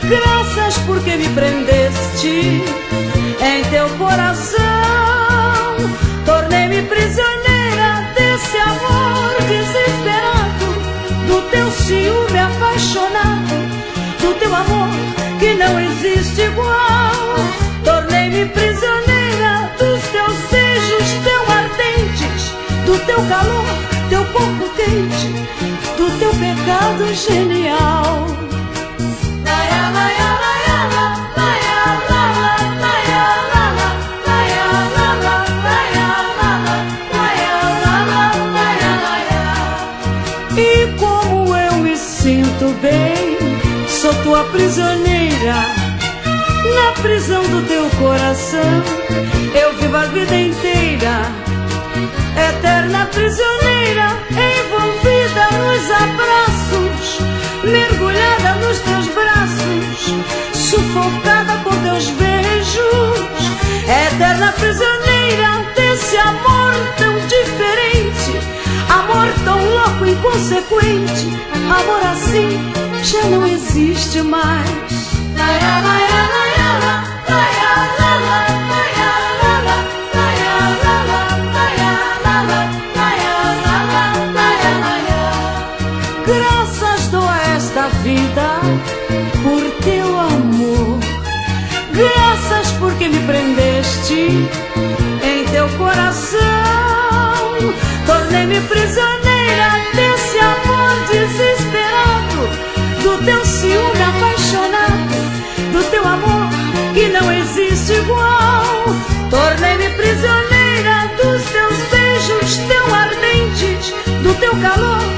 Graças porque me prendeste em teu coração. Tornei-me prisioneira desse amor desesperado, do teu ciúme apaixonado, do teu amor que não existe igual. Tornei-me prisioneira dos teus beijos tão ardentes, do teu calor, teu corpo quente, do teu pecado genial. E como eu me sinto bem, sou tua prisioneira, na prisão do teu coração. Eu vivo a vida inteira, eterna prisioneira, envolvida nos abraços, mergulhada nos teus braços, sufocada por teus beijos. Eterna prisioneira desse amor tão diferente, amor tão louco e inconsequente. Amor assim já não existe mais. Graças dou a esta vida por teu amor. Graças porque me prendeste em teu coração. Tornei-me prisioneira desse amor desesperado, do teu ciúme apaixonado, do teu amor que não existe igual. Tornei-me prisioneira dos teus beijos tão ardentes, do teu calor,